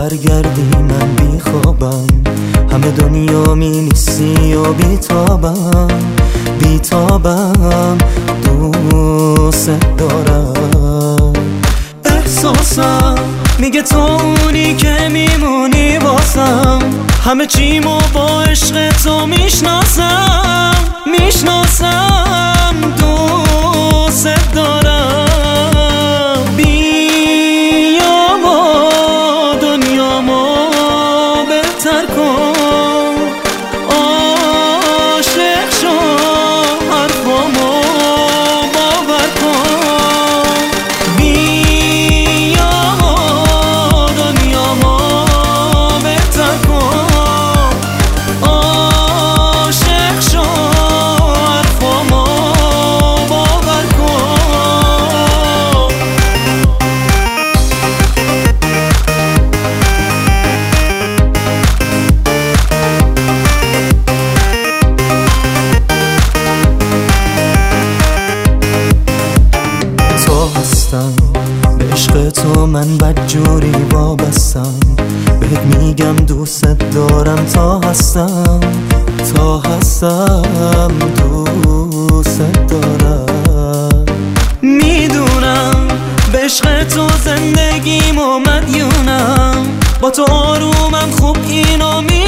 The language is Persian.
برگردی من بی خوابم، همه دنیا می نیستی و بیتابم دوست دارم. احساسم میگه تو اونی که میمونی واسم، همه چیمو با عشق تو میشناسم دوست دارم. بیا و دنیامو بهتر کن، عاشق شو حرفامو باور کن. بیا و دنیامو بهتر کن، عاشق شو حرفامو باور کن. تو هستم به عشق تو من بدجوری وابستم، بهت میگم دوست دارم. تا هستم دوست دارم. میدونم به عشق تو زندگیمو مدیونم، با تو آرومم خوب اینو